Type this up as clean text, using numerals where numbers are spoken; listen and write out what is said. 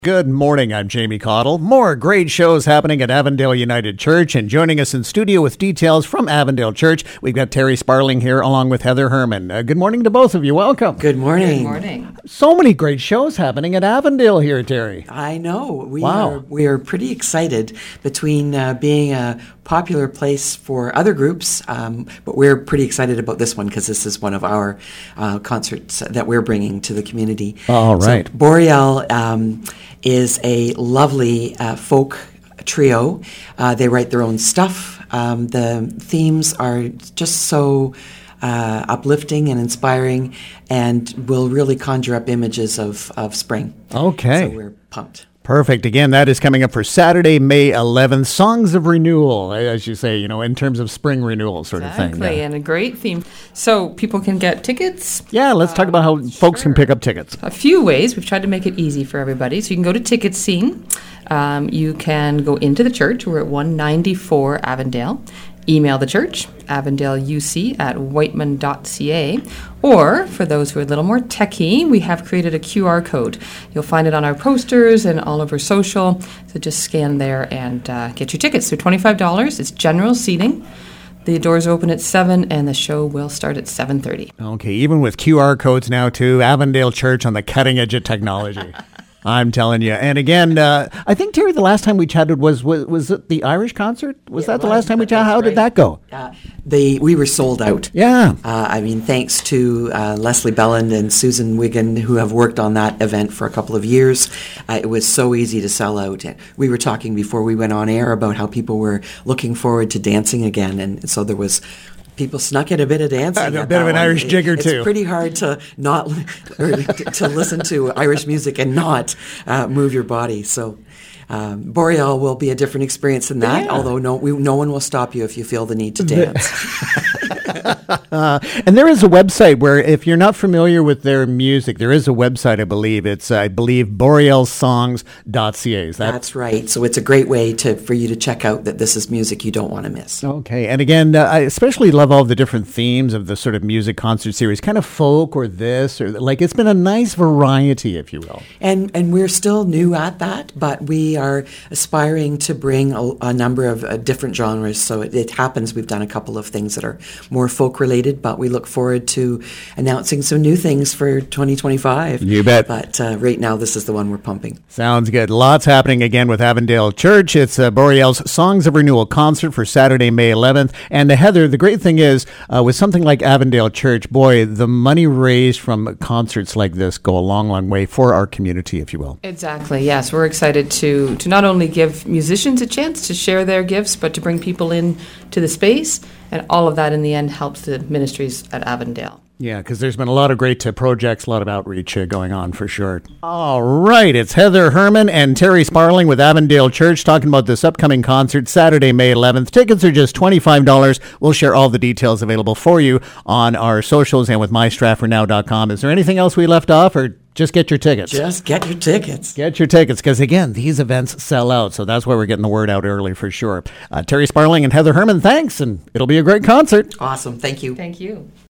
Good morning, I'm Jamie Cottle. More great shows happening at Avondale United Church, and joining us in studio with details from Avondale Church, we've got Terry Sparling here along with Heather Herman. Good morning to both of you. Welcome. Good morning. Good morning. So many great shows happening at Avondale here, Terry. I know. Wow. We are pretty excited between being a popular place for other groups, but we're pretty excited about this one because this is one of our concerts that we're bringing to the community. All right. So Boreal is a lovely folk trio. They write their own stuff. The themes are just so uplifting and inspiring and will really conjure up images of spring. Okay. So we're pumped. Perfect. Again, that is coming up for Saturday, May 11th. Songs of renewal, as you say, in terms of spring renewal sort of thing. Exactly, and a great theme. So people can get tickets. Yeah, let's talk about how folks can pick up tickets. A few ways. We've tried to make it easy for everybody. So you can go to Ticket Scene. You can go into the church. We're at 194 Avondale. Email the church, avondeleuc@whiteman.ca. Or, for those who are a little more techie, we have created a QR code. You'll find it on our posters and all over social. So just scan there and get your tickets. So $25. It's general seating. The doors open at 7 and the show will start at 7:30. Okay, even with QR codes now too, Avondale Church on the cutting edge of technology. I'm telling you. And again, I think, Terry, the last time we chatted was it the Irish concert? Was that the last time we chatted? How did that go? We were sold out. Yeah. Thanks to Leslie Belland and Susan Wigan, who have worked on that event for a couple of years. It was so easy to sell out. We were talking before we went on air about how people were looking forward to dancing again. And so there was... People snuck in a bit of dancing. A bit of an Irish jigger, too. It's pretty hard to not to listen to Irish music and not move your body. So Boreal will be a different experience than that, although no one will stop you if you feel the need to dance. And there is a website where, if you're not familiar with their music, there is a website, I believe. It's, borealsongs.ca. That's right. So it's a great way for you to check out that this is music you don't want to miss. Okay. And again, I especially love all the different themes of the sort of music concert series, kind of folk or this, or like it's been a nice variety, if you will. And we're still new at that, but we are aspiring to bring a number of different genres. So it happens we've done a couple of things that are more folk related, but we look forward to announcing some new things for 2025. You bet. But right now, this is the one we're pumping. Sounds good. Lots happening again with Avondale Church. It's Boreal's Songs of Renewal concert for Saturday, May 11th. And Heather, the great thing is, with something like Avondale Church, boy, the money raised from concerts like this go a long, long way for our community, if you will. Exactly, yes. We're excited to not only give musicians a chance to share their gifts, but to bring people in to the space. And all of that, in the end, helps the ministries at Avondale. Yeah, because there's been a lot of great projects, a lot of outreach going on for sure. All right, it's Heather Herman and Terry Sparling with Avondale Church talking about this upcoming concert, Saturday, May 11th. Tickets are just $25. We'll share all the details available for you on our socials and with MyStratfordNow.com. Is there anything else we left off, or just get your tickets? Just get your tickets. Get your tickets, because, again, these events sell out, so that's why we're getting the word out early for sure. Terry Sparling and Heather Herman, thanks, and it'll be a great concert. Awesome. Thank you. Thank you.